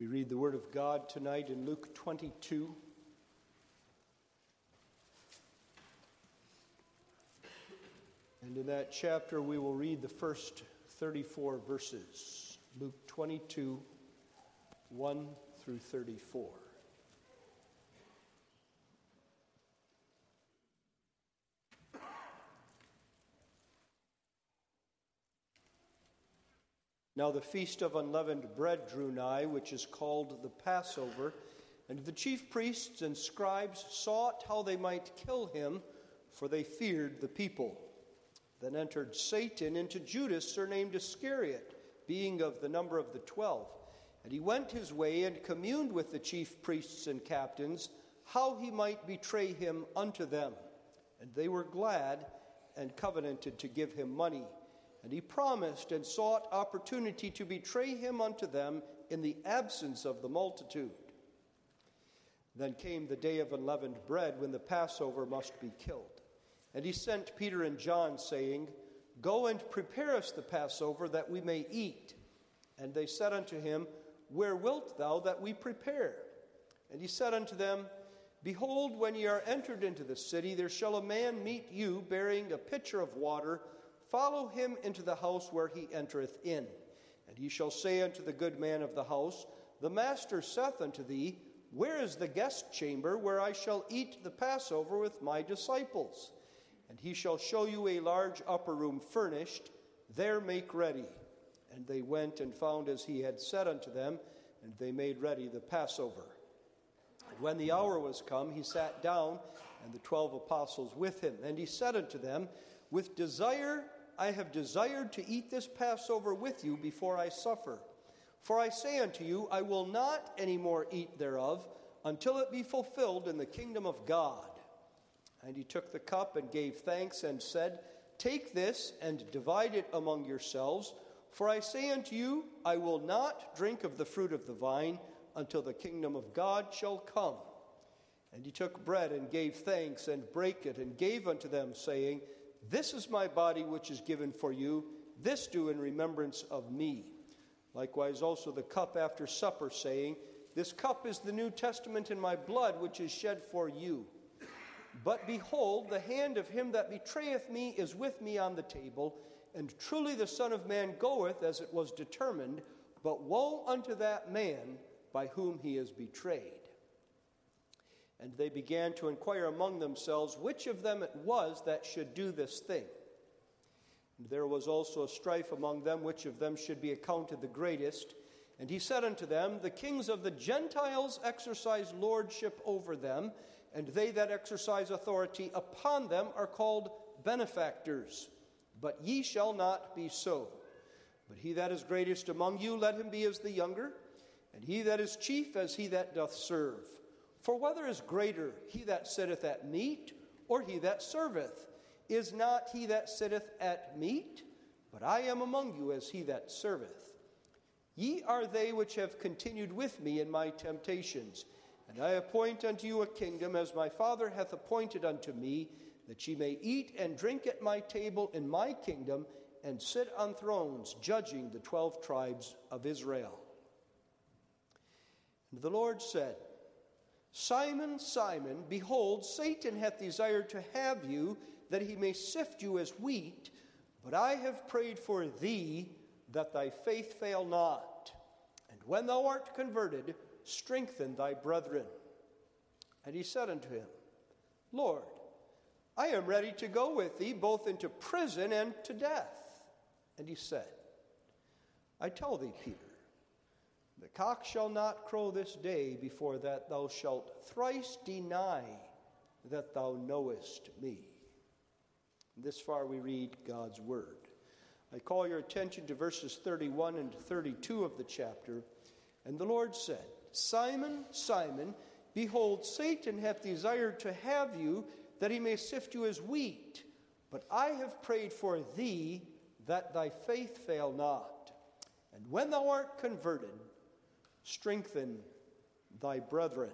We read the Word of God tonight in Luke 22. And in that chapter we will read the first 34 verses. Luke 22, 1 through 34. Now the feast of unleavened bread drew nigh, which is called the Passover, and the chief priests and scribes sought how they might kill him, for they feared the people. Then entered Satan into Judas, surnamed Iscariot, being of the number of the 12. And he went his way and communed with the chief priests and captains, how he might betray him unto them. And they were glad and covenanted to give him money. And he promised and sought opportunity to betray him unto them in the absence of the multitude. Then came the day of unleavened bread, when the Passover must be killed. And he sent Peter and John, saying, Go and prepare us the Passover, that we may eat. And they said unto him, Where wilt thou that we prepare? And he said unto them, Behold, when ye are entered into the city, there shall a man meet you, bearing a pitcher of water. Follow him into the house where he entereth in. And he shall say unto the good man of the house, The master saith unto thee, Where is the guest chamber, where I shall eat the Passover with my disciples? And he shall show you a large upper room furnished. There make ready. And they went and found as he had said unto them, and they made ready the Passover. And when the hour was come, he sat down, and the 12 apostles with him. And he said unto them, With desire I have desired to eat this Passover with you before I suffer. For I say unto you, I will not any more eat thereof, until it be fulfilled in the kingdom of God. And he took the cup and gave thanks and said, Take this and divide it among yourselves. For I say unto you, I will not drink of the fruit of the vine until the kingdom of God shall come. And he took bread and gave thanks and brake it and gave unto them, saying, This is my body which is given for you. This do in remembrance of me. Likewise also the cup after supper, saying, This cup is the New Testament in my blood, which is shed for you. But behold, the hand of him that betrayeth me is with me on the table. And truly the Son of Man goeth as it was determined, but woe unto that man by whom he is betrayed. And they began to inquire among themselves which of them it was that should do this thing. And there was also a strife among them, which of them should be accounted the greatest. And he said unto them, The kings of the Gentiles exercise lordship over them, and they that exercise authority upon them are called benefactors. But ye shall not be so. But he that is greatest among you, let him be as the younger, and he that is chief as he that doth serve. For whether is greater, he that sitteth at meat, or he that serveth? Is not he that sitteth at meat? But I am among you as he that serveth. Ye are they which have continued with me in my temptations. And I appoint unto you a kingdom, as my Father hath appointed unto me, that ye may eat and drink at my table in my kingdom, and sit on thrones, judging the 12 tribes of Israel. And the Lord said, Simon, Simon, behold, Satan hath desired to have you, that he may sift you as wheat, but I have prayed for thee, that thy faith fail not. And when thou art converted, strengthen thy brethren. And he said unto him, Lord, I am ready to go with thee, both into prison and to death. And he said, I tell thee, Peter, the cock shall not crow this day before that thou shalt thrice deny that thou knowest me. This far we read God's word. I call your attention to verses 31 and 32 of the chapter. And the Lord said, Simon, Simon, behold, Satan hath desired to have you, that he may sift you as wheat. But I have prayed for thee, that thy faith fail not. And when thou art converted, strengthen thy brethren.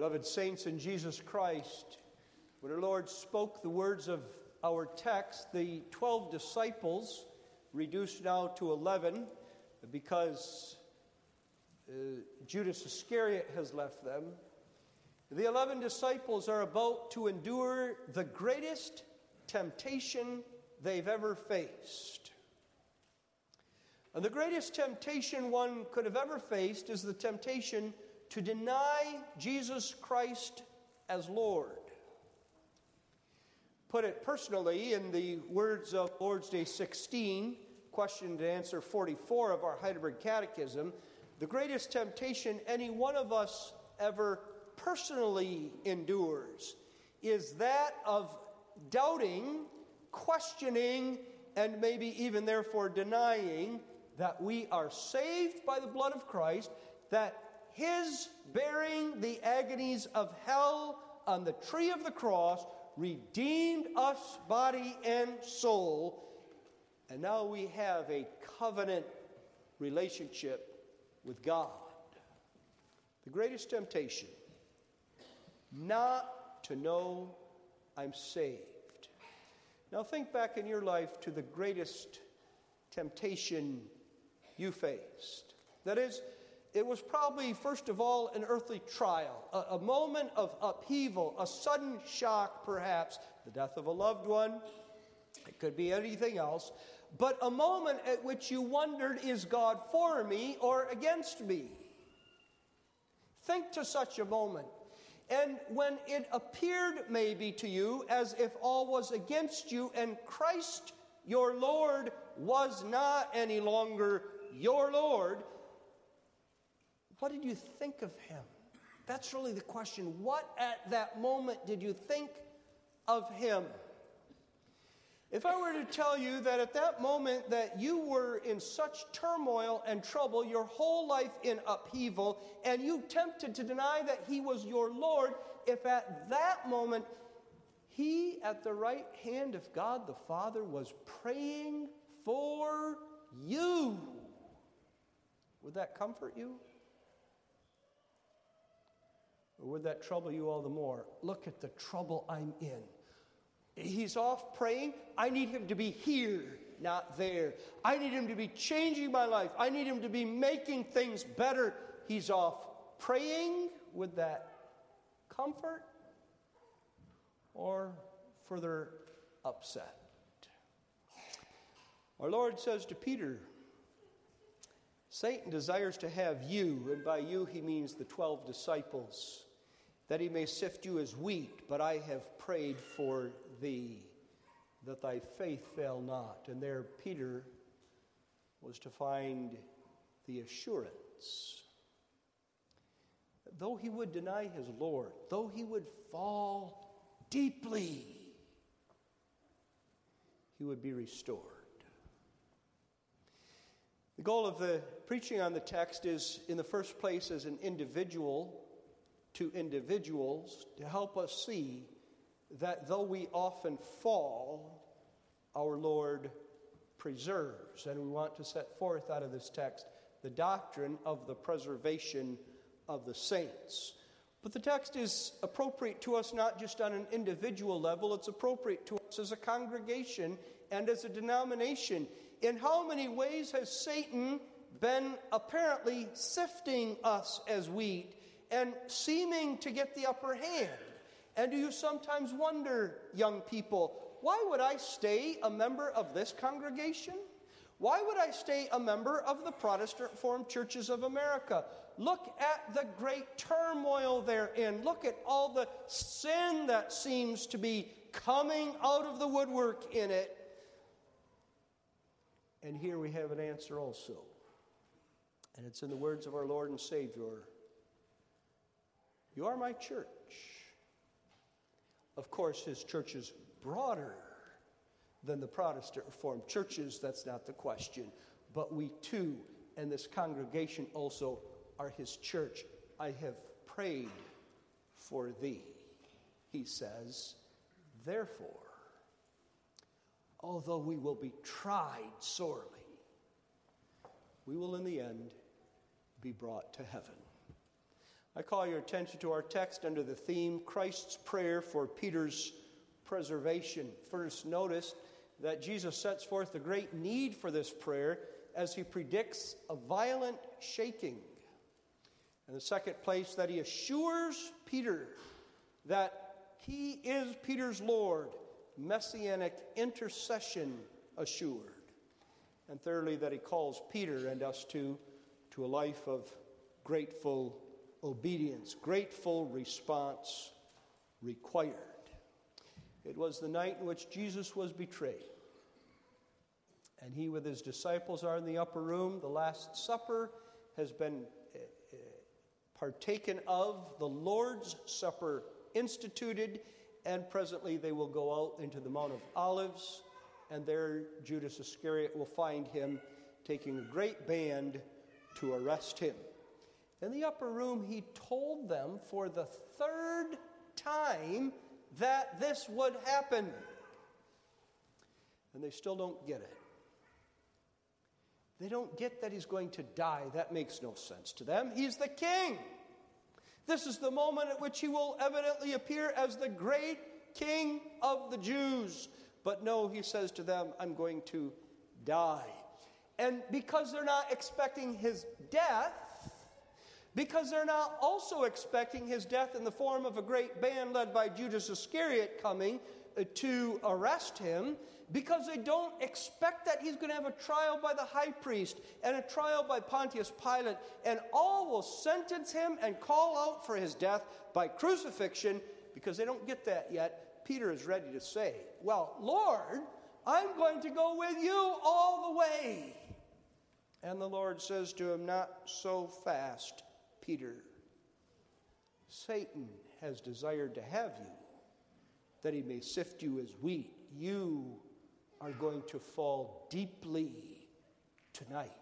Beloved saints in Jesus Christ, when our Lord spoke the words of our text, the 12 disciples, reduced now to 11, because Judas Iscariot has left them, the 11 disciples are about to endure the greatest temptation they've ever faced. And the greatest temptation one could have ever faced is the temptation to deny Jesus Christ as Lord. Put it personally in the words of Lord's Day 16, question and answer 44 of our Heidelberg Catechism, the greatest temptation any one of us ever personally endures is that of doubting, questioning, and maybe even therefore denying that we are saved by the blood of Christ, that His bearing the agonies of hell on the tree of the cross redeemed us body and soul, and now we have a covenant relationship with God. The greatest temptation, not to know I'm saved. Now think back in your life to the greatest temptation you faced. That is, it was probably, first of all, an earthly trial, a moment of upheaval, a sudden shock, perhaps, the death of a loved one. It could be anything else. But a moment at which you wondered, is God for me or against me? Think to such a moment. And when it appeared maybe to you as if all was against you and Christ, your Lord, was not any longer your Lord, what did you think of Him? That's really the question. What at that moment did you think of Him? If I were to tell you that at that moment that you were in such turmoil and trouble, your whole life in upheaval, and you tempted to deny that He was your Lord, if at that moment He at the right hand of God the Father was praying for you, would that comfort you? Or would that trouble you all the more? Look at the trouble I'm in. He's off praying. I need Him to be here, not there. I need Him to be changing my life. I need Him to be making things better. He's off praying. Would that comfort or further upset? Our Lord says to Peter, Satan desires to have you, and by you He means the 12 disciples, that he may sift you as wheat, but I have prayed for thee, that thy faith fail not. And there Peter was to find the assurance that though he would deny his Lord, though he would fall deeply, he would be restored. The goal of the preaching on the text is, in the first place, as an individual to individuals, to help us see that though we often fall, our Lord preserves. And we want to set forth out of this text the doctrine of the preservation of the saints. But the text is appropriate to us not just on an individual level, it's appropriate to us as a congregation and as a denomination. In how many ways has Satan been apparently sifting us as wheat and seeming to get the upper hand? And do you sometimes wonder, young people, why would I stay a member of this congregation? Why would I stay a member of the Protestant Reformed Churches of America? Look at the great turmoil they're in. Look at all the sin that seems to be coming out of the woodwork in it. And here we have an answer also. And it's in the words of our Lord and Savior. You are my church. Of course, His church is broader than the Protestant Reformed churches. That's not the question. But we too, and this congregation also, are His church. I have prayed for thee, He says. Therefore, although we will be tried sorely, we will in the end be brought to heaven. I call your attention to our text under the theme, Christ's Prayer for Peter's Preservation. First, notice that Jesus sets forth the great need for this prayer as he predicts a violent shaking. In the second place, that he assures Peter that he is Peter's Lord, messianic intercession assured. And thirdly, that he calls Peter and us to a life of grateful obedience, grateful response required. It was the night in which Jesus was betrayed. And he with his disciples are in the upper room. The Last Supper has been partaken of, the Lord's Supper instituted, and presently they will go out into the Mount of Olives, and there Judas Iscariot will find him taking a great band to arrest him. In the upper room, he told them for the third time that this would happen. And they still don't get it. They don't get that he's going to die. That makes no sense to them. He's the king. This is the moment at which he will evidently appear as the great king of the Jews. But no, he says to them, I'm going to die. And because they're not expecting his death, because they're not also expecting his death in the form of a great band led by Judas Iscariot coming to arrest him, because they don't expect that he's going to have a trial by the high priest and a trial by Pontius Pilate, and all will sentence him and call out for his death by crucifixion, because they don't get that yet, Peter is ready to say, well, Lord, I'm going to go with you all the way. And the Lord says to him, not so fast, Peter. Satan has desired to have you, that he may sift you as wheat. You are going to fall deeply tonight.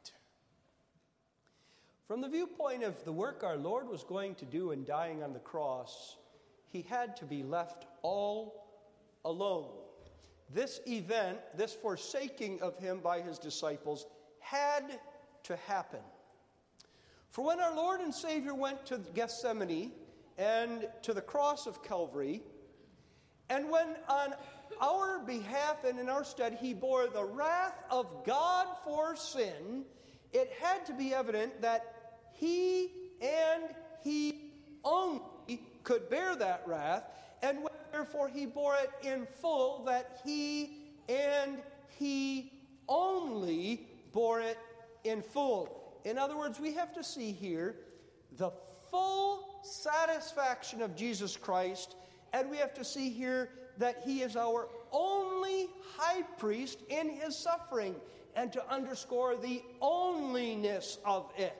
From the viewpoint of the work our Lord was going to do in dying on the cross, he had to be left all alone. This event, this forsaking of him by his disciples, had to happen. For when our Lord and Savior went to Gethsemane and to the cross of Calvary, and when on our behalf and in our stead he bore the wrath of God for sin, it had to be evident that he and he only could bear that wrath, and therefore he bore it in full, that he and he only bore it in full. In other words, we have to see here the full satisfaction of Jesus Christ, and we have to see here that he is our only high priest in his suffering, and to underscore the onlyness of it.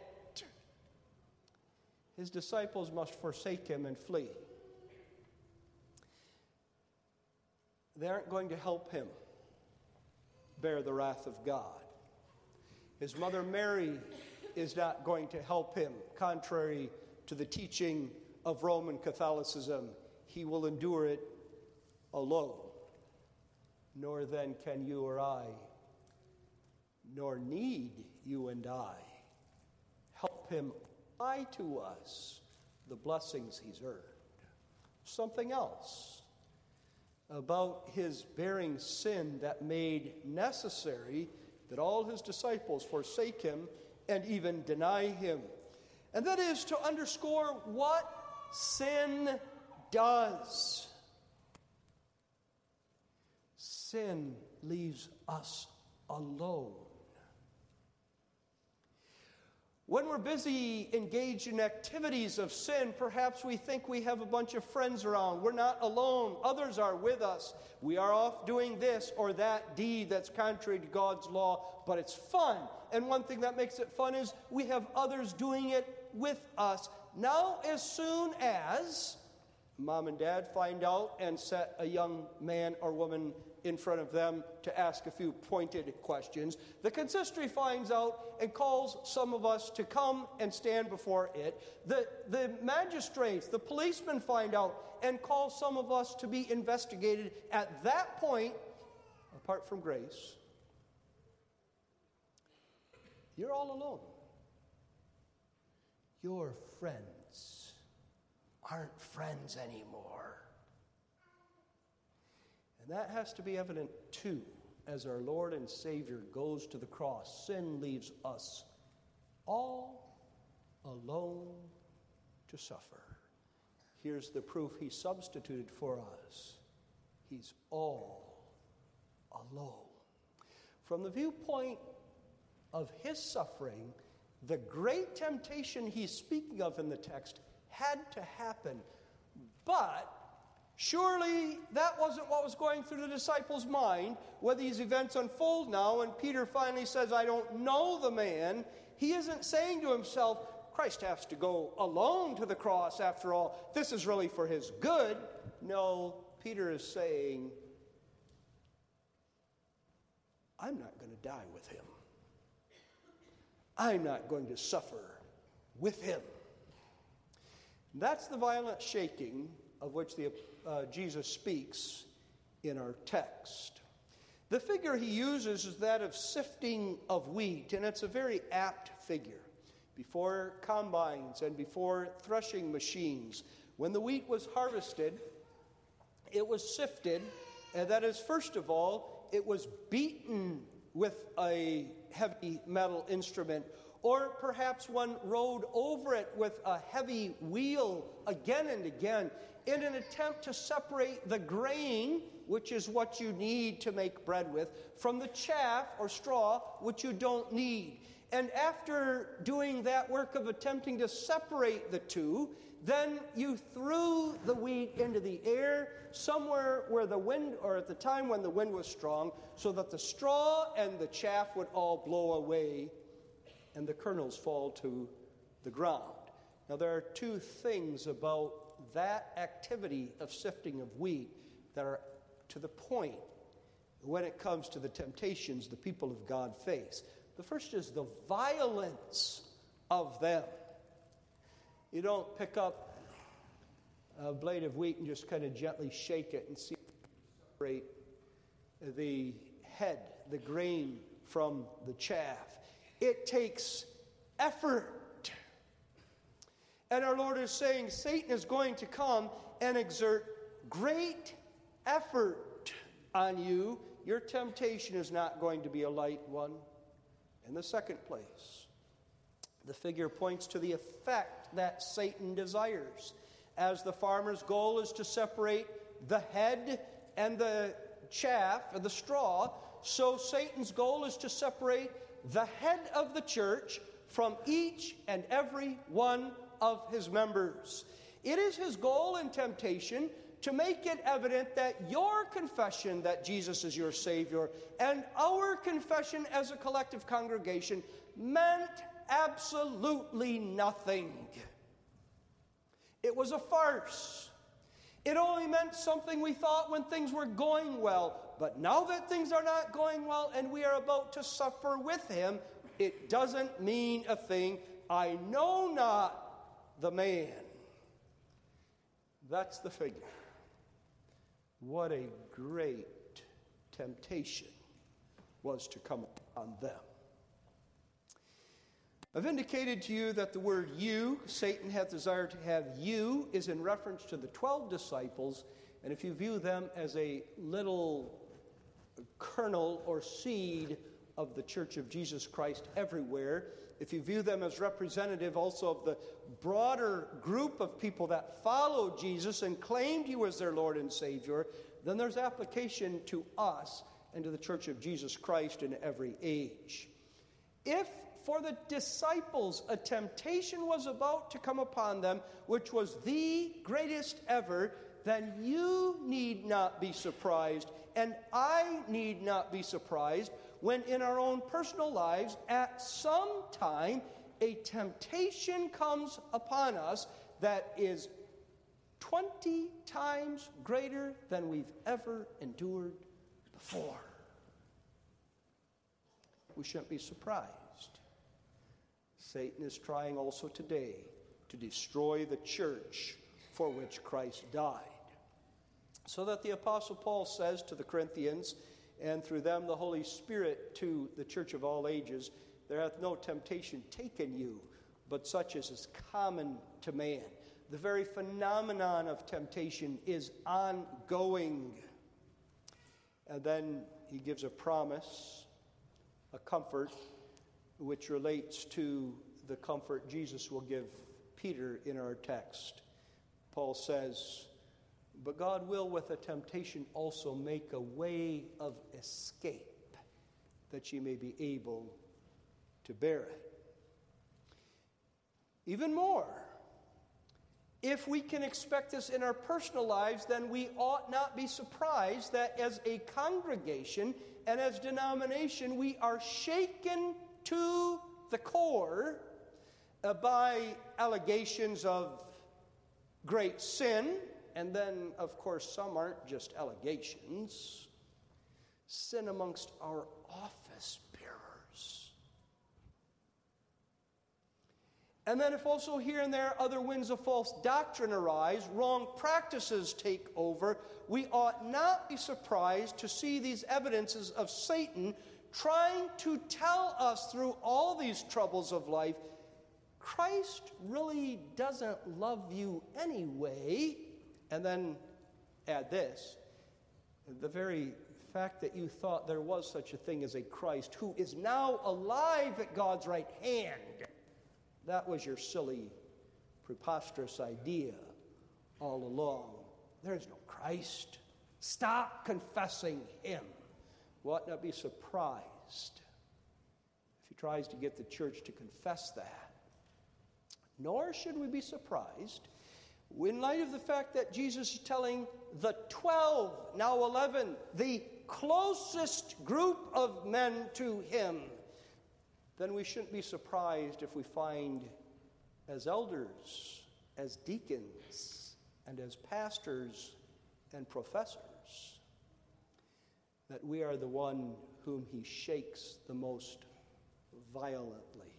His disciples must forsake him and flee. They aren't going to help him bear the wrath of God. His mother Mary is not going to help him, contrary to the teaching of Roman Catholicism. He will endure it alone. Nor then can you or I, nor need you and I, help him apply to us the blessings he's earned. Something else about his bearing sin that made necessary that all his disciples forsake him and even deny him. And that is to underscore what sin does. Sin leaves us alone. When we're busy engaged in activities of sin, perhaps we think we have a bunch of friends around. We're not alone. Others are with us. We are off doing this or that deed that's contrary to God's law, but it's fun. And one thing that makes it fun is we have others doing it with us. Now, as soon as mom and dad find out and set a young man or woman in front of them to ask a few pointed questions, the consistory finds out and calls some of us to come and stand before it. The magistrates, the policemen find out and call some of us to be investigated. At that point, apart from grace, you're all alone. Your friends aren't friends anymore. And that has to be evident too as our Lord and Savior goes to the cross. Sin leaves us all alone to suffer. Here's the proof he substituted for us. He's all alone. From the viewpoint of his suffering, the great temptation he's speaking of in the text had to happen. But surely that wasn't what was going through the disciples' mind when these events unfold now and Peter finally says, I don't know the man. He isn't saying to himself, Christ has to go alone to the cross after all. This is really for his good. No, Peter is saying, I'm not going to die with him. I'm not going to suffer with him. That's the violent shaking of which Jesus speaks in our text. The figure he uses is that of sifting of wheat, and it's a very apt figure. Before combines and before threshing machines, when the wheat was harvested, it was sifted, and that is, first of all, it was beaten with a heavy metal instrument, or perhaps one rode over it with a heavy wheel again and again in an attempt to separate the grain, which is what you need to make bread with, from the chaff or straw, which you don't need. And after doing that work of attempting to separate the two, then you threw the wheat into the air somewhere where the wind, or at the time when the wind was strong, so that the straw and the chaff would all blow away and the kernels fall to the ground. Now, there are two things about that activity of sifting of wheat that are to the point when it comes to the temptations the people of God face. The first is the violence of them. You don't pick up a blade of wheat and just kind of gently shake it and see separate the head, the grain from the chaff. It takes effort. And our Lord is saying Satan is going to come and exert great effort on you. Your temptation is not going to be a light one. In the second place, the figure points to the effect that Satan desires. As the farmer's goal is to separate the head and the chaff and the straw, so Satan's goal is to separate the head of the church from each and every one of his members. It is his goal in temptation to make it evident that your confession that Jesus is your Savior and our confession as a collective congregation meant absolutely nothing. It was a farce. It only meant something we thought when things were going well. But now that things are not going well and we are about to suffer with him, it doesn't mean a thing. I know not the man. That's the figure. What a great temptation was to come upon them. I've indicated to you that the word you, Satan hath desired to have you, is in reference to the 12 disciples. And if you view them as a little kernel or seed of the Church of Jesus Christ everywhere, if you view them as representative also of the broader group of people that followed Jesus and claimed he was their Lord and Savior, then there's application to us and to the Church of Jesus Christ in every age. If for the disciples a temptation was about to come upon them, which was the greatest ever, then you need not be surprised, and I need not be surprised when in our own personal lives at some time a temptation comes upon us that is 20 times greater than we've ever endured before. We shouldn't be surprised. Satan is trying also today to destroy the church for which Christ died. So that the Apostle Paul says to the Corinthians, and through them the Holy Spirit to the church of all ages, there hath no temptation taken you, but such as is common to man. The very phenomenon of temptation is ongoing. And then he gives a promise, a comfort, which relates to the comfort Jesus will give Peter in our text. Paul says, "But God will with a temptation also make a way of escape, that ye may be able to bear it." Even more, if we can expect this in our personal lives, then we ought not be surprised that as a congregation and as denomination, we are shaken to the core by allegations of great sin. And then, of course, some aren't just allegations. Sin amongst our office bearers. And then if also here and there other winds of false doctrine arise, wrong practices take over, we ought not be surprised to see these evidences of Satan trying to tell us through all these troubles of life, Christ really doesn't love you anyway. And then add this, the very fact that you thought there was such a thing as a Christ who is now alive at God's right hand, that was your silly, preposterous idea all along. There is no Christ. Stop confessing him. We ought not be surprised if he tries to get the church to confess that. Nor should we be surprised in light of the fact that Jesus is telling the 12, now 11, the closest group of men to him, then we shouldn't be surprised if we find as elders, as deacons, and as pastors and professors, that we are the one whom he shakes the most violently.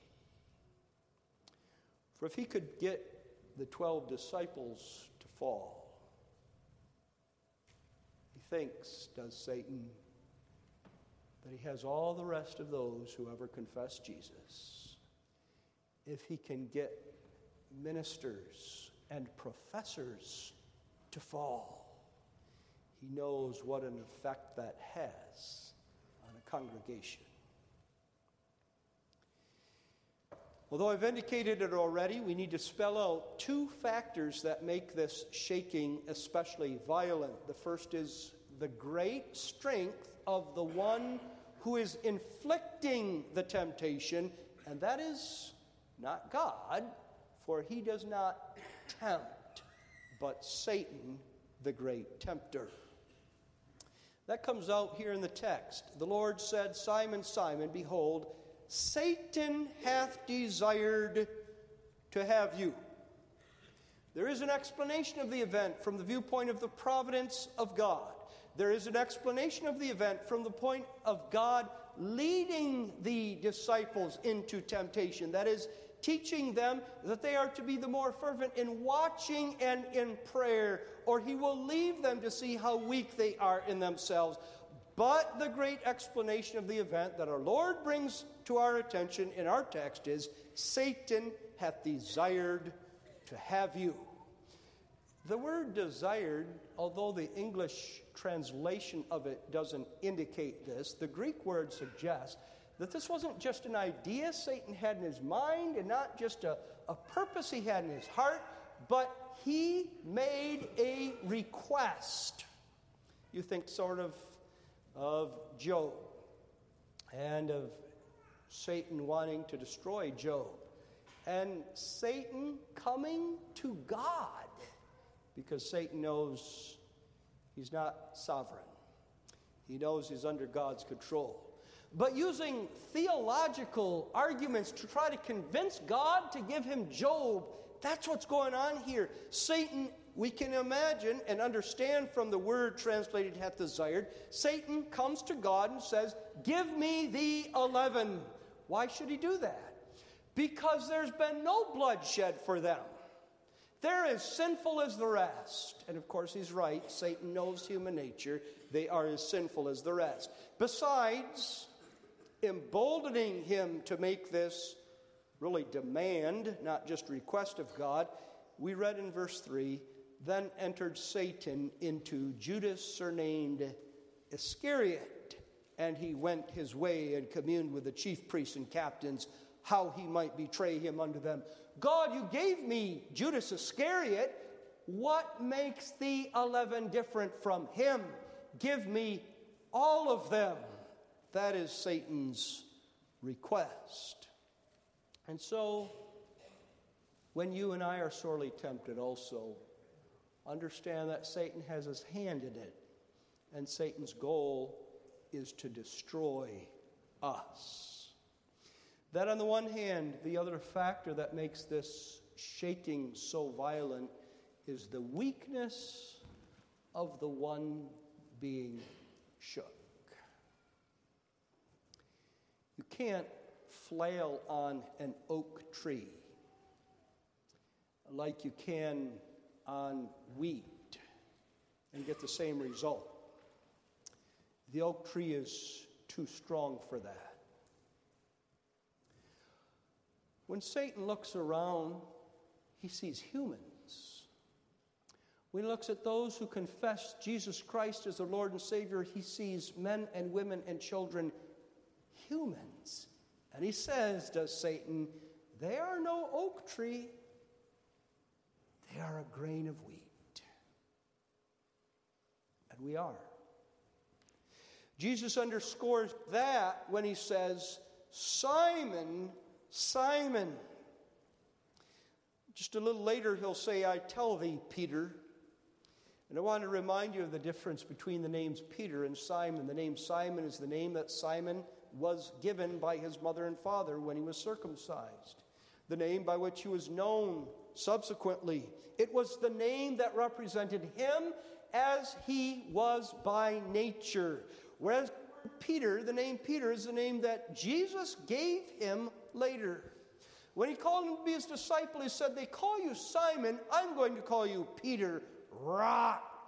For if he could get the 12 disciples to fall, he thinks, does Satan, that he has all the rest of those who ever confess Jesus. If he can get ministers and professors to fall, he knows what an effect that has on a congregation. Although I've indicated it already, we need to spell out two factors that make this shaking especially violent. The first is the great strength of the one who is inflicting the temptation, and that is not God, for he does not tempt, but Satan, the great tempter. That comes out here in the text. The Lord said, "Simon, Simon, behold, Satan hath desired to have you." There is an explanation of the event from the viewpoint of the providence of God. There is an explanation of the event from the point of God leading the disciples into temptation. That is, teaching them that they are to be the more fervent in watching and in prayer, or he will leave them to see how weak they are in themselves. But the great explanation of the event that our Lord brings to our attention in our text is, Satan hath desired to have you. The word desired, although the English translation of it doesn't indicate this, the Greek word suggests that this wasn't just an idea Satan had in his mind and not just a purpose he had in his heart, but he made a request. You think sort of Job and of Satan wanting to destroy Job, and Satan coming to God, because Satan knows he's not sovereign. He knows he's under God's control. But using theological arguments to try to convince God to give him Job, that's what's going on here. Satan, we can imagine and understand from the word translated hath desired, Satan comes to God and says, "Give me the 11. Why should he do that? Because there's been no bloodshed for them. They're as sinful as the rest. And of course, he's right. Satan knows human nature. They are as sinful as the rest. Besides, emboldening him to make this really demand, not just request of God, we read in verse 3, then entered Satan into Judas, surnamed Iscariot, and he went his way and communed with the chief priests and captains, how he might betray him unto them. God, you gave me Judas Iscariot. What makes the 11 different from him? Give me all of them. That is Satan's request. And so, when you and I are sorely tempted also, understand that Satan has his hand in it, and Satan's goal is to destroy us. That on the one hand, the other factor that makes this shaking so violent is the weakness of the one being shook. You can't flail on an oak tree like you can on wheat and get the same result. The oak tree is too strong for that. When Satan looks around, he sees humans. When he looks at those who confess Jesus Christ as their Lord and Savior, he sees men and women and children, humans. And he says, does Satan, they are no oak tree, they are a grain of wheat. And we are. Jesus underscores that when he says, Simon, Simon. Just a little later he'll say, I tell thee, Peter. And I want to remind you of the difference between the names Peter and Simon. The name Simon is the name that Simon was given by his mother and father when he was circumcised. The name by which he was known subsequently. It was the name that represented him as he was by nature. Whereas Peter, the name Peter, is the name that Jesus gave him later. When he called him to be his disciple, he said, they call you Simon, I'm going to call you Peter, rock.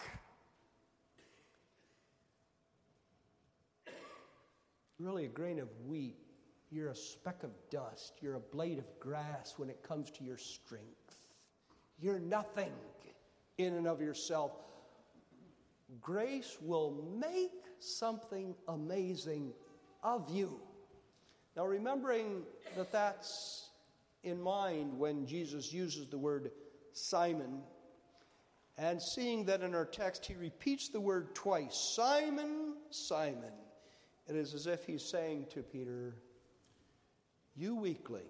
Really a grain of wheat. You're a speck of dust. You're a blade of grass when it comes to your strength. You're nothing in and of yourself. Grace will make something amazing of you. Now, remembering that that's in mind when Jesus uses the word Simon, and seeing that in our text he repeats the word twice, Simon, Simon, it is as if he's saying to Peter, you weakling,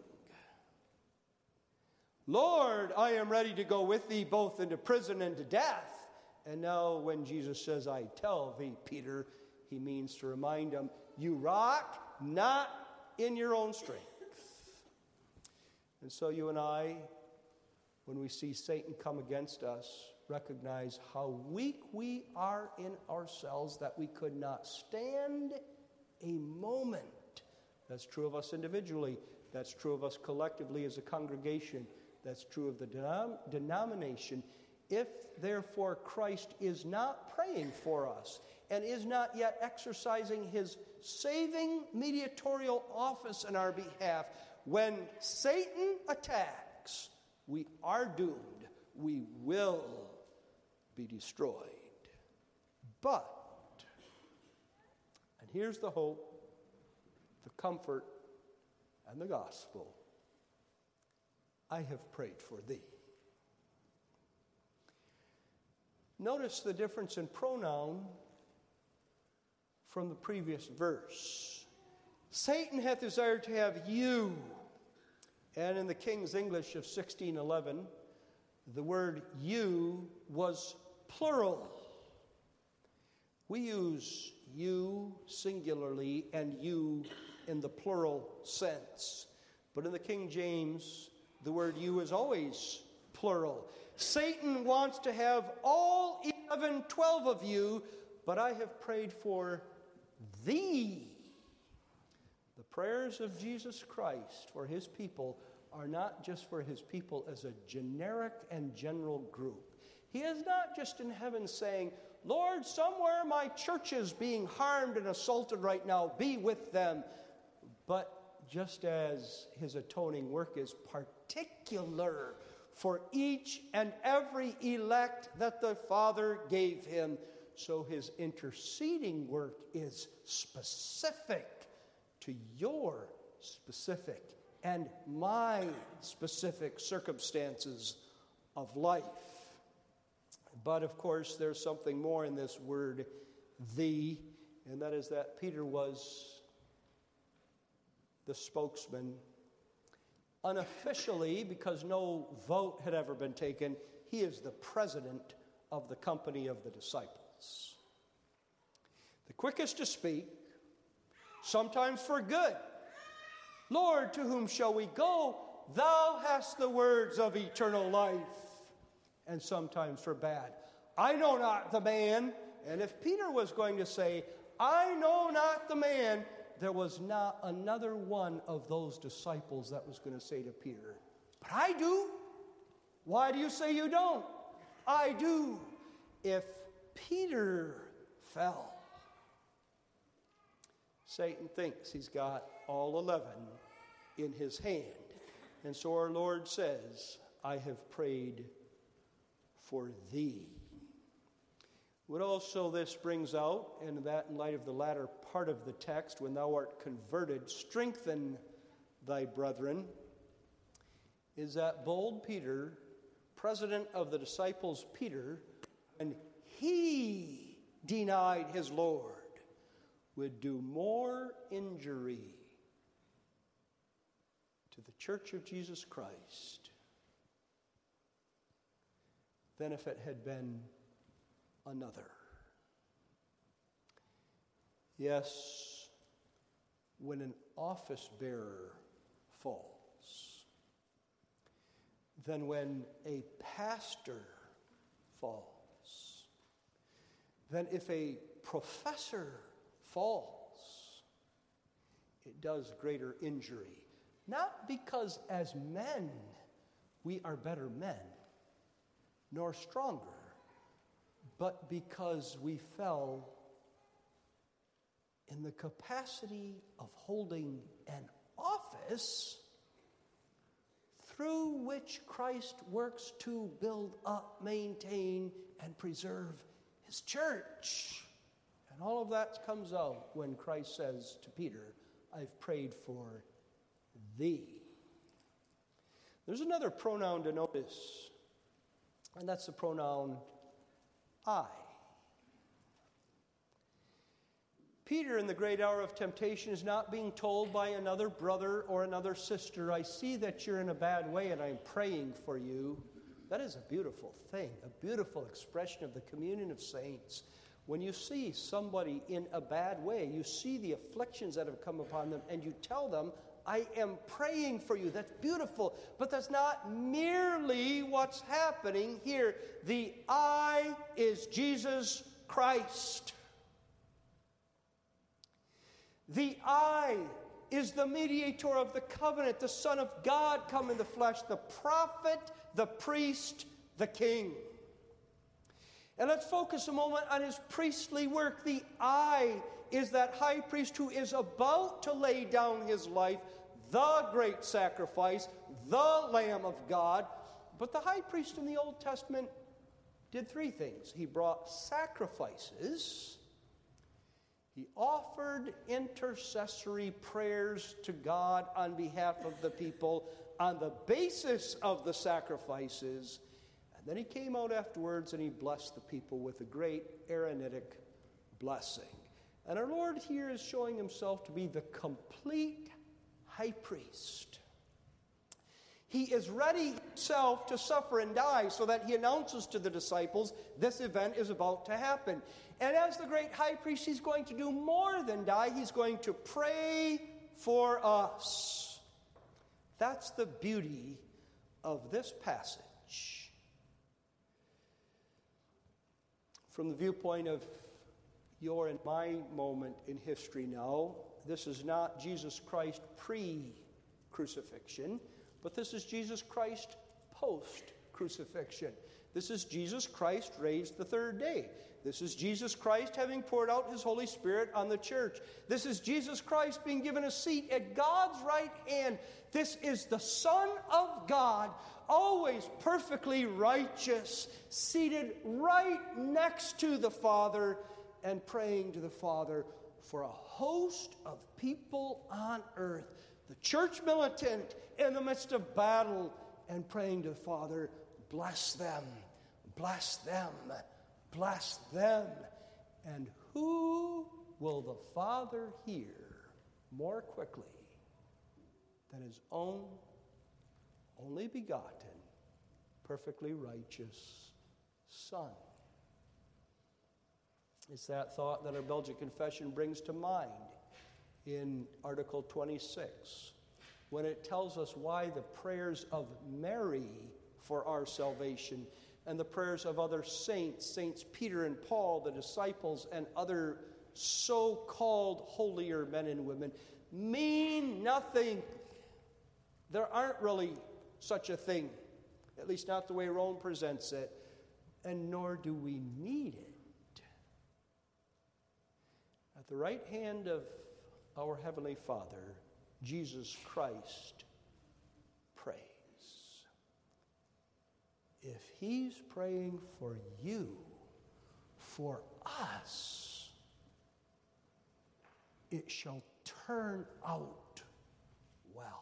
Lord, I am ready to go with thee both into prison and to death. And now when Jesus says, I tell thee, Peter, he means to remind him, you rock, not in your own strength. And so you and I, when we see Satan come against us, recognize how weak we are in ourselves, that we could not stand a moment. That's true of us individually. That's true of us collectively as a congregation. That's true of the denomination. If, therefore, Christ is not praying for us and is not yet exercising his saving mediatorial office in our behalf, when Satan attacks, we are doomed. We will be destroyed. But, and here's the hope, the comfort, and the gospel, I have prayed for thee. Notice the difference in pronoun from the previous verse. Satan hath desired to have you. And in the King's English of 1611, the word you was plural. We use you singularly and you in the plural sense. But in the King James, the word you is always plural. Satan wants to have all 11, 12 of you, but I have prayed for thee. The prayers of Jesus Christ for his people are not just for his people as a generic and general group. He is not just in heaven saying, Lord, somewhere my church is being harmed and assaulted right now, be with them. But just as his atoning work is particular for each and every elect that the Father gave him. So his interceding work is specific to your specific and my specific circumstances of life. But of course, there's something more in this word, "the," and that is that Peter was the spokesman. Unofficially, because no vote had ever been taken, he is the president of the company of the disciples. The quickest to speak, sometimes for good. "Lord, to whom shall we go? Thou hast the words of eternal life." And sometimes for bad. "I know not the man." And if Peter was going to say, "I know not the man," there was not another one of those disciples that was going to say to Peter, "But I do." "Why do you say you don't?" "I do." If Peter fell, Satan thinks he's got all 11 in his hand. And so our Lord says, "I have prayed for thee." What also this brings out, and that in light of the latter part of the text, "When thou art converted, strengthen thy brethren," is that bold Peter, president of the disciples Peter, and he denied his Lord, would do more injury to the church of Jesus Christ than if it had been another. Yes, when an office bearer falls, then when a pastor falls, then if a professor falls, it does greater injury. Not because as men we are better men, nor stronger, but because we fell in the capacity of holding an office through which Christ works to build up, maintain, and preserve his church. And all of that comes out when Christ says to Peter, "I've prayed for thee." There's another pronoun to notice, and that's the pronoun I. Peter, in the great hour of temptation, is not being told by another brother or another sister, "I see that you're in a bad way and I'm praying for you." That is a beautiful thing, a beautiful expression of the communion of saints. When you see somebody in a bad way, you see the afflictions that have come upon them, and you tell them, "I am praying for you." That's beautiful. But that's not merely what's happening here. The I is Jesus Christ. The I is the mediator of the covenant, the Son of God come in the flesh, the prophet, the priest, the king. And let's focus a moment on his priestly work. The I is that high priest who is about to lay down his life, the great sacrifice, the Lamb of God. But the high priest in the Old Testament did three things. He brought sacrifices. He offered intercessory prayers to God on behalf of the people on the basis of the sacrifices. And then he came out afterwards and he blessed the people with a great Aaronitic blessing. And our Lord here is showing himself to be the complete high priest. He is ready himself to suffer and die, so that he announces to the disciples this event is about to happen. And as the great high priest, he's going to do more than die. He's going to pray for us. That's the beauty of this passage. From the viewpoint of your and my moment in history now, this is not Jesus Christ pre-crucifixion, but this is Jesus Christ post-crucifixion. This is Jesus Christ raised the third day. This is Jesus Christ having poured out his Holy Spirit on the church. This is Jesus Christ being given a seat at God's right hand. This is the Son of God, always perfectly righteous, seated right next to the Father and praying to the Father for a host of people on earth. The church militant in the midst of battle and praying to the Father, bless them, bless them, bless them. And who will the Father hear more quickly than his own only begotten, perfectly righteous Son? It's that thought that our Belgic Confession brings to mind in Article 26, when it tells us why the prayers of Mary for our salvation and the prayers of other saints, Saints Peter and Paul, the disciples, and other so-called holier men and women, mean nothing. There aren't really such a thing, at least not the way Rome presents it, and nor do we need it. At the right hand of our Heavenly Father, Jesus Christ prays. If he's praying for you, for us, it shall turn out well.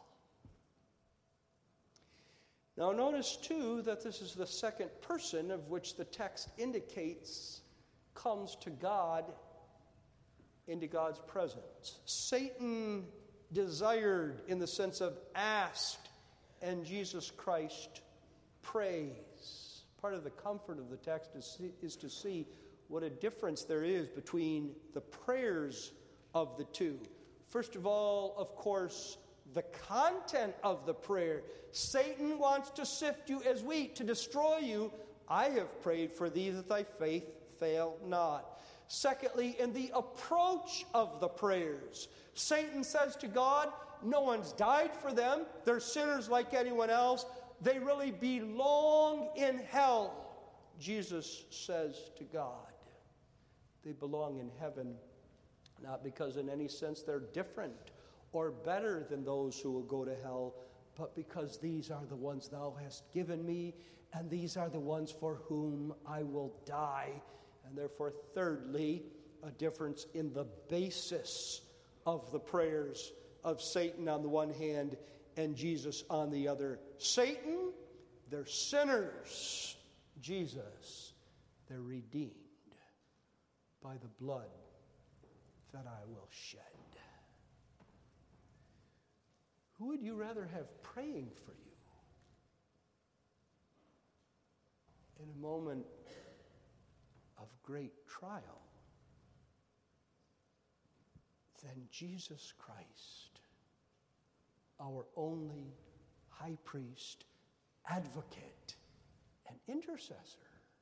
Now notice too that this is the second person of which the text indicates comes to God, into God's presence. Satan desired in the sense of asked, and Jesus Christ prays. Part of the comfort of the text is to see what a difference there is between the prayers of the two. First of all, of course, the content of the prayer. Satan wants to sift you as wheat, to destroy you. I have prayed for thee that thy faith fail not. Secondly, in the approach of the prayers, Satan says to God, no one's died for them. They're sinners like anyone else. They really belong in hell. Jesus says to God, they belong in heaven, not because in any sense they're different or better than those who will go to hell, but because these are the ones thou hast given me, and these are the ones for whom I will die. And therefore, thirdly, a difference in the basis of the prayers of Satan on the one hand and Jesus on the other. Satan, they're sinners. Jesus, they're redeemed by the blood that I will shed. Who would you rather have praying for you in a moment of great trial than Jesus Christ, our only high priest, advocate, and intercessor?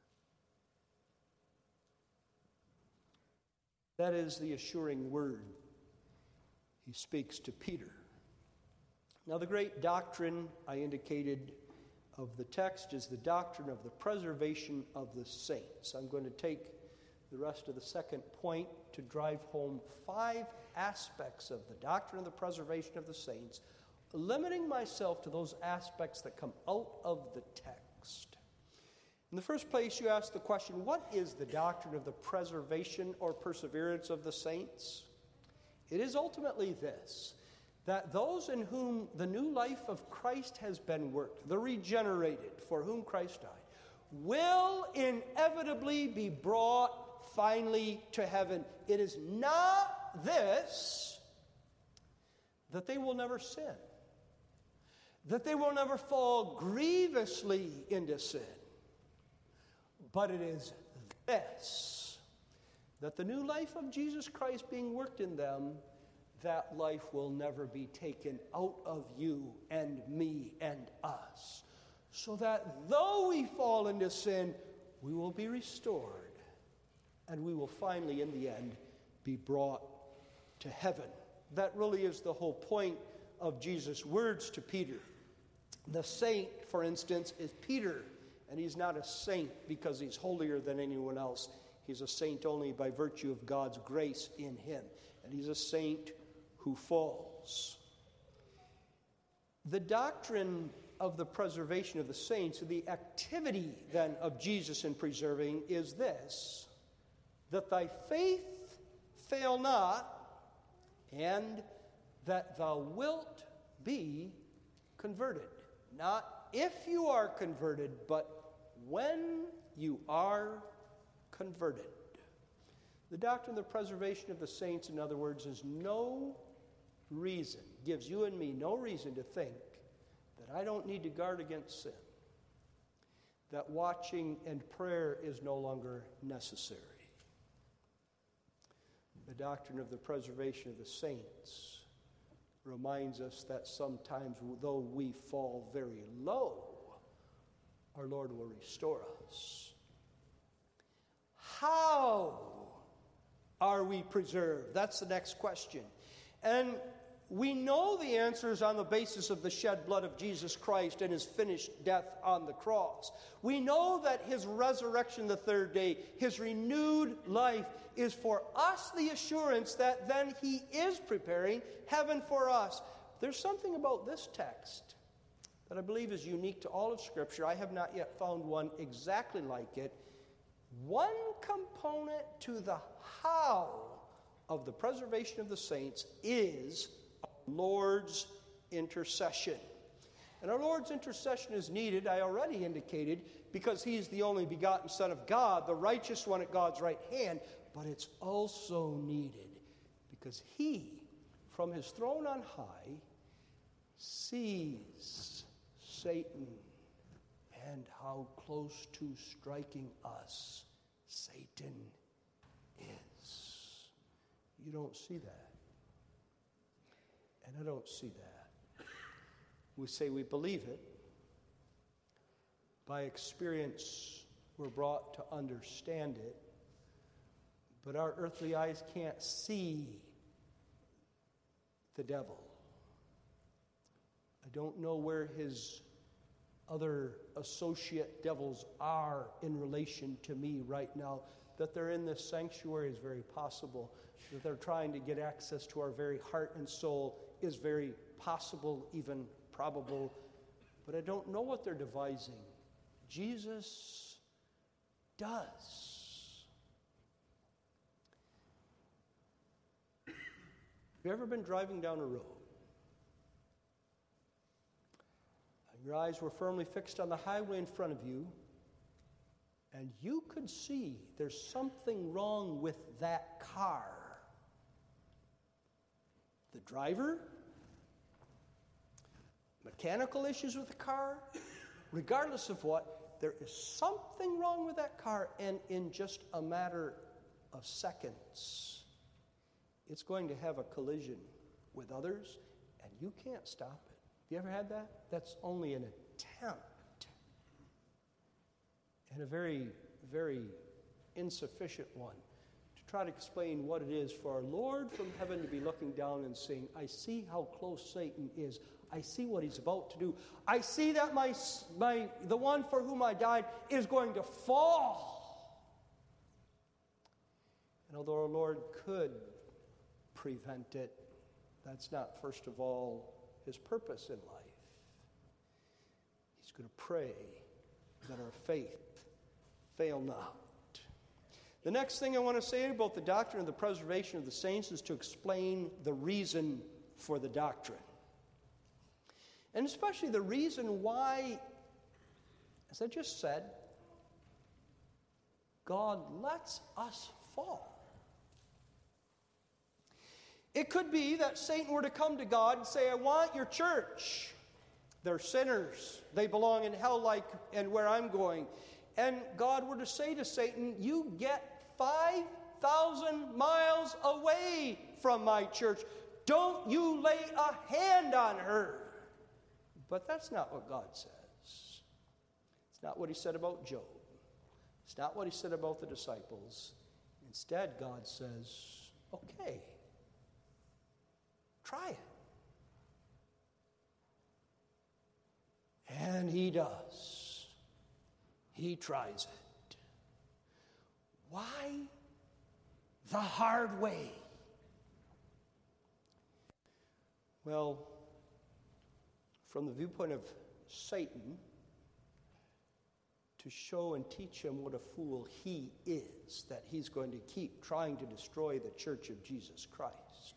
That is the assuring word he speaks to Peter. Now, the great doctrine I indicated of the text is the doctrine of the preservation of the saints. I'm going to take the rest of the second point to drive home 5 aspects of the doctrine of the preservation of the saints, limiting myself to those aspects that come out of the text. In the first place, you ask the question, what is the doctrine of the preservation or perseverance of the saints? It is ultimately this, that those in whom the new life of Christ has been worked, the regenerated for whom Christ died, will inevitably be brought finally to heaven. It is not this, that they will never sin, that they will never fall grievously into sin, but it is this, that the new life of Jesus Christ being worked in them, that life will never be taken out of you and me and us, so that though we fall into sin, we will be restored, and we will finally, in the end, be brought to heaven. That really is the whole point of Jesus' words to Peter. The saint, for instance, is Peter, And he's not a saint because he's holier than anyone else. He's a saint only by virtue of God's grace in him. And he's a saint who falls. The doctrine of the preservation of the saints, the activity then of Jesus in preserving, is this: that thy faith fail not, and that thou wilt be converted. Not if you are converted, but when you are converted. The doctrine of the preservation of the saints, in other words, is no reason, gives you and me no reason to think that I don't need to guard against sin, that watching and prayer is no longer necessary. The doctrine of the preservation of the saints reminds us that sometimes, though we fall very low, our Lord will restore us. How are we preserved? That's the next question. And we know the answers on the basis of the shed blood of Jesus Christ and his finished death on the cross. We know that his resurrection the third day, his renewed life, is for us the assurance that then he is preparing heaven for us. There's something about this text that I believe is unique to all of Scripture. I have not yet found one exactly like it. One component to the how of the preservation of the saints is our Lord's intercession. And our Lord's intercession is needed, I already indicated, because he is the only begotten Son of God, the righteous one at God's right hand. But it's also needed because he, from his throne on high, sees Satan and how close to striking us Satan is. You don't see that. And I don't see that. We say we believe it. By experience, we're brought to understand it. But our earthly eyes can't see the devil. I don't know where his other associate devils are in relation to me right now. That they're in this sanctuary is very possible. That they're trying to get access to our very heart and soul is very possible, even probable. But I don't know what they're devising. Jesus does. Have you ever been driving down a road? And your eyes were firmly fixed on the highway in front of you, and you could see there's something wrong with that car. The driver? Mechanical issues with the car? Regardless of what, there is something wrong with that car, and in just a matter of seconds, it's going to have a collision with others, and you can't stop it. Have you ever had that? That's only an attempt. And a very, very insufficient one to try to explain what it is for our Lord from heaven to be looking down and saying, I see how close Satan is. I see what he's about to do. I see that the one for whom I died is going to fall. And although our Lord could prevent it, that's not, first of all, his purpose in life. He's going to pray that our faith fail not. The next thing I want to say about the doctrine of the preservation of the saints is to explain the reason for the doctrine. And especially the reason why, as I just said, God lets us fall. It could be that Satan were to come to God and say, I want your church. They're sinners. They belong in hell like and where I'm going. And God were to say to Satan, you get 5,000 miles away from my church. Don't you lay a hand on her. But that's not what God says. It's not what he said about Job. It's not what he said about the disciples. Instead, God says, okay, try it. And he does. he tries it. Why the hard way? Well, from the viewpoint of Satan, to show and teach him what a fool he is, that he's going to keep trying to destroy the church of Jesus Christ.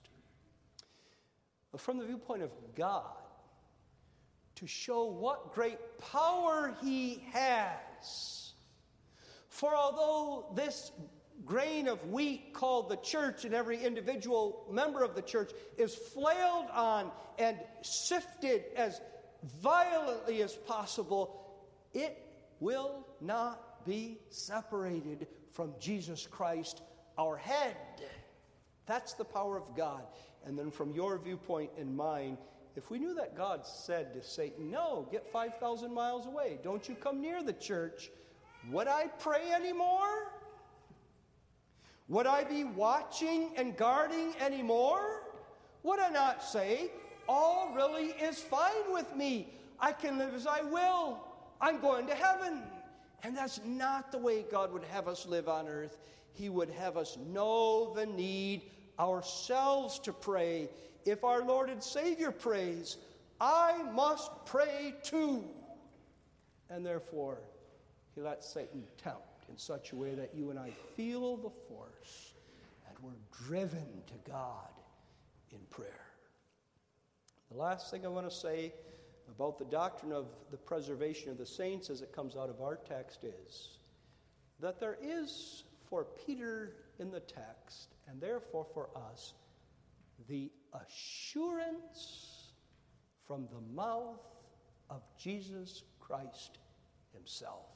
But from the viewpoint of God, to show what great power he has. For although this grain of wheat called the church and every individual member of the church is flailed on and sifted as violently as possible, it will not be separated from Jesus Christ, our head. That's the power of God. And then from your viewpoint and mine, if we knew that God said to Satan, no, get 5,000 miles away, don't you come near the church, would I pray anymore? Would I be watching and guarding anymore? Would I not say, all really is fine with me. I can live as I will. I'm going to heaven. And that's not the way God would have us live on earth. He would have us know the need ourselves to pray. If our Lord and Savior prays, I must pray too. And therefore, he lets Satan tempt in such a way that you and I feel the force and we're driven to God in prayer. The last thing I want to say about the doctrine of the preservation of the saints as it comes out of our text is that there is for Peter in the text, and therefore for us, the assurance from the mouth of Jesus Christ himself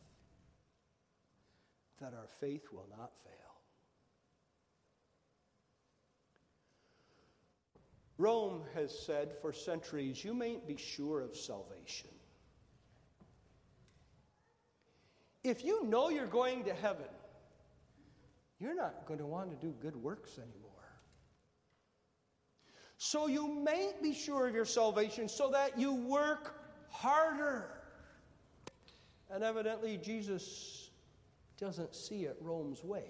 that our faith will not fail. Rome has said for centuries, you mayn't be sure of salvation. If you know you're going to heaven, you're not going to want to do good works anymore. So you mayn't be sure of your salvation so that you work harder. And evidently Jesus doesn't see it Rome's way.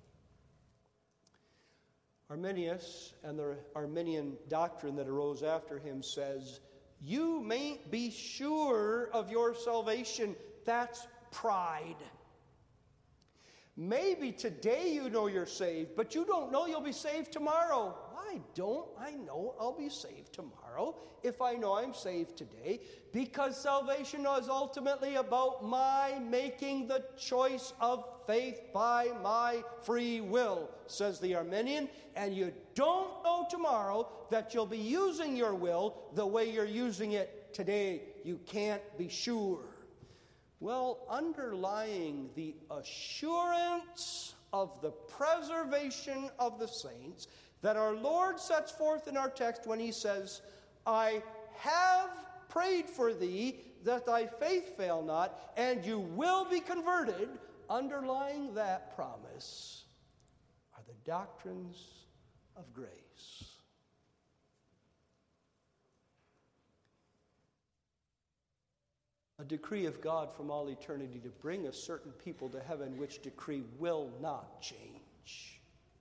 Arminius and the Arminian doctrine that arose after him says, you mayn't be sure of your salvation. That's pride. Maybe today you know you're saved, but you don't know you'll be saved tomorrow. Why don't I know I'll be saved tomorrow if I know I'm saved today? Because salvation is ultimately about my making the choice of faith by my free will, says the Arminian, and you don't know tomorrow that you'll be using your will the way you're using it today. You can't be sure. Well, underlying the assurance of the preservation of the saints that our Lord sets forth in our text when he says, I have prayed for thee that thy faith fail not, and you will be converted, underlying that promise are the doctrines of grace. A decree of God from all eternity to bring a certain people to heaven, which decree will not change.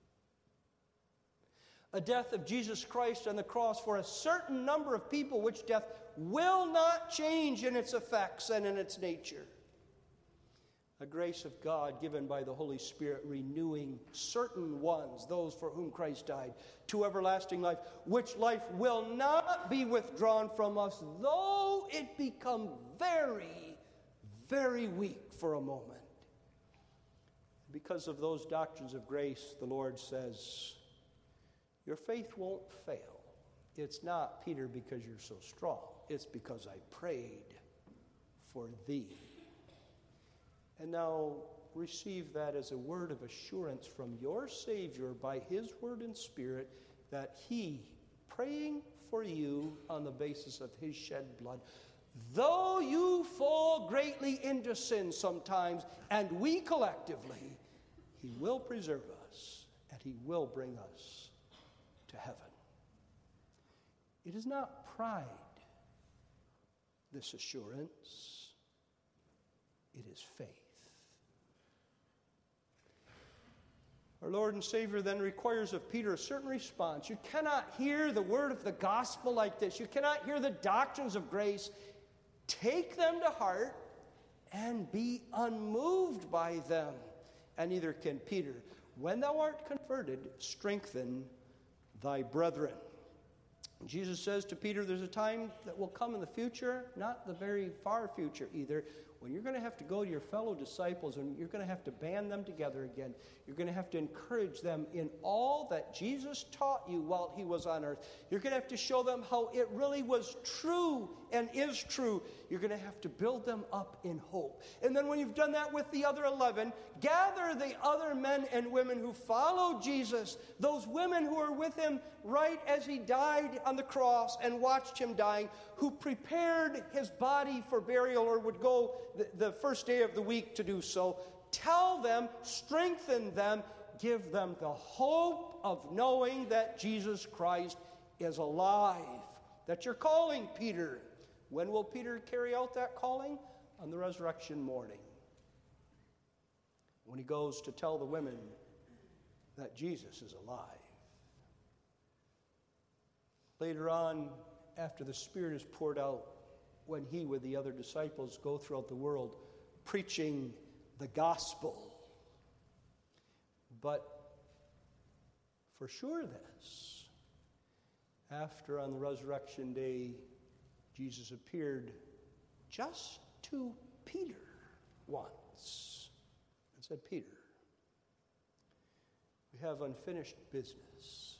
A death of Jesus Christ on the cross for a certain number of people, which death will not change in its effects and in its nature. A grace of God given by the Holy Spirit, renewing certain ones, those for whom Christ died, to everlasting life, which life will not be withdrawn from us, though it become very, very weak for a moment. Because of those doctrines of grace, the Lord says, your faith won't fail. It's not, Peter, because you're so strong. It's because I prayed for thee. And now receive that as a word of assurance from your Savior by his word and Spirit that he, praying for you on the basis of his shed blood, though you fall greatly into sin sometimes, and we collectively, he will preserve us and he will bring us to heaven. It is not pride, this assurance. it is faith. Our Lord and Savior then requires of Peter a certain response. You cannot hear the word of the gospel like this. You cannot hear the doctrines of grace. Take them to heart and be unmoved by them. And neither can Peter. When thou art converted, strengthen thy brethren. Jesus says to Peter, there's a time that will come in the future, not the very far future either, when you're going to have to go to your fellow disciples and you're going to have to band them together again. You're going to have to encourage them in all that Jesus taught you while he was on earth. You're going to have to show them how it really was true and is true. You're going to have to build them up in hope. And then when you've done that with the other 11, gather the other men and women who followed Jesus, those women who were with him right as he died on the cross and watched him dying, who prepared his body for burial or would go the first day of the week to do so. Tell them, strengthen them, give them the hope of knowing that Jesus Christ is alive. That you're calling Peter. When will Peter carry out that calling? On the resurrection morning. When he goes to tell the women that Jesus is alive. Later on, after the Spirit is poured out, when he with the other disciples go throughout the world preaching the gospel. But for sure this, after on the resurrection day, Jesus appeared just to Peter once and said, Peter, we have unfinished business.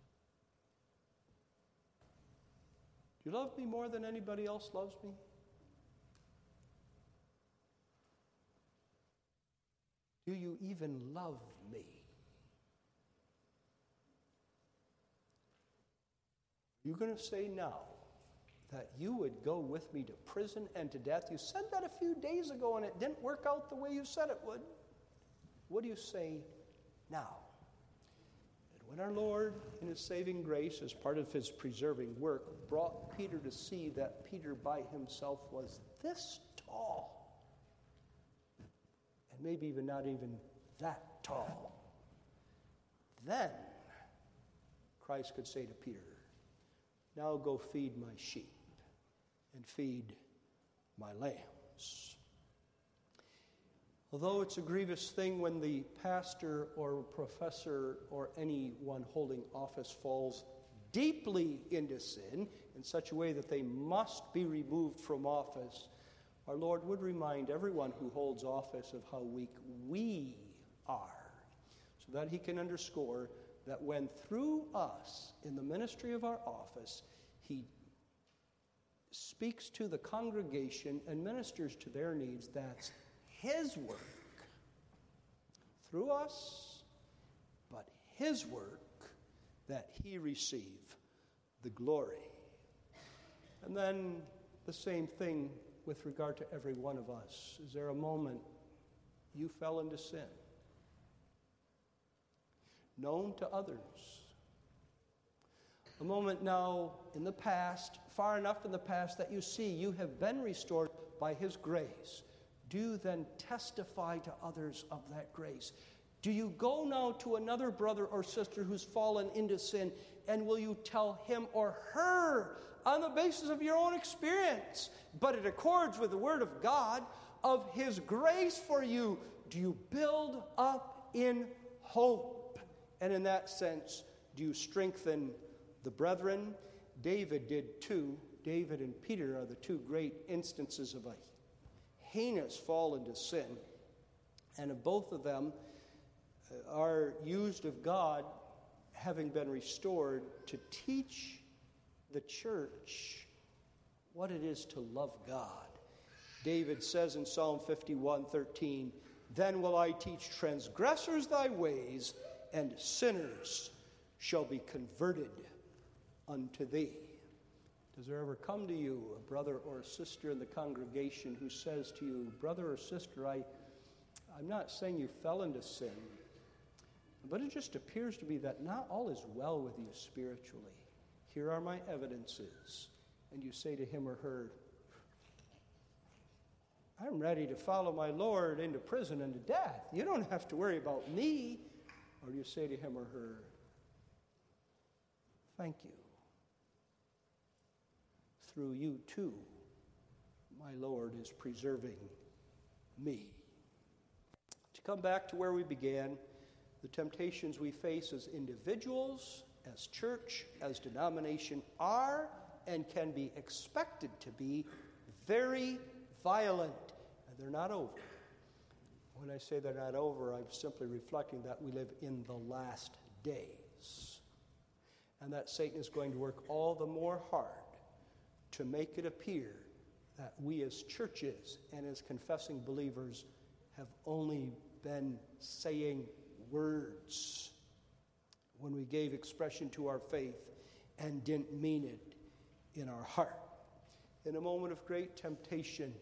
Do you love me more than anybody else loves me? Do you even love me? You're going to say now that you would go with me to prison and to death. You said that a few days ago and it didn't work out the way you said it would. What do you say now? And when our Lord, in his saving grace, as part of his preserving work, brought Peter to see that Peter by himself was this tall, and maybe even not even that tall, then Christ could say to Peter, now go feed my sheep and feed my lambs. Although it's a grievous thing when the pastor or professor or anyone holding office falls deeply into sin in such a way that they must be removed from office, our Lord would remind everyone who holds office of how weak we are, so that he can underscore that when through us, in the ministry of our office, he speaks to the congregation and ministers to their needs, that's his work. Through us, but his work, that he receive the glory. And then the same thing with regard to every one of us. Is there a moment you fell into sin? Known to others. A moment now in the past, far enough in the past that you see you have been restored by his grace. Do then testify to others of that grace. Do you go now to another brother or sister who's fallen into sin, and will you tell him or her on the basis of your own experience, but it accords with the word of God, of his grace for you? Do you build up in hope? And in that sense, do you strengthen the brethren? David did too. David and Peter are the two great instances of a heinous fall into sin. And of both of them are used of God, having been restored, to teach the church what it is to love God. David says in Psalm 51:13, then will I teach transgressors thy ways, and sinners shall be converted unto thee. Does there ever come to you a brother or a sister in the congregation who says to you, brother or sister, I'm not saying you fell into sin, but it just appears to be that not all is well with you spiritually. Here are my evidences. And you say to him or her, I'm ready to follow my Lord into prison and to death. You don't have to worry about me. Or do you say to him or her, thank you. Through you too, my Lord is preserving me. To come back to where we began, the temptations we face as individuals, as church, as denomination are and can be expected to be very violent, and they're not over. When I say they're not over, I'm simply reflecting that we live in the last days, and that Satan is going to work all the more hard to make it appear that we as churches and as confessing believers have only been saying words when we gave expression to our faith and didn't mean it in our heart. In a moment of great temptation,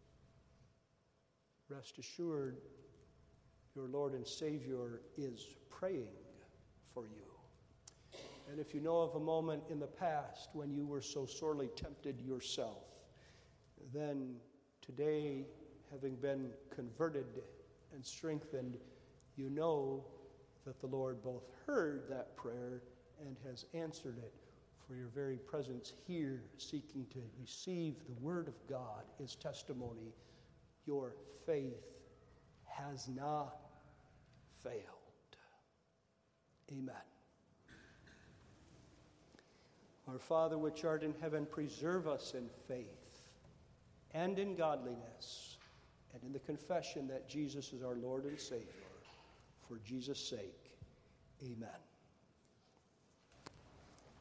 rest assured, your Lord and Savior is praying for you. And if you know of a moment in the past when you were so sorely tempted yourself, then today, having been converted and strengthened, you know that the Lord both heard that prayer and has answered it. For your very presence here, seeking to receive the Word of God, His testimony, your faith has not failed. Amen. Our Father which art in heaven, preserve us in faith and in godliness and in the confession that Jesus is our Lord and Savior. For Jesus' sake, amen.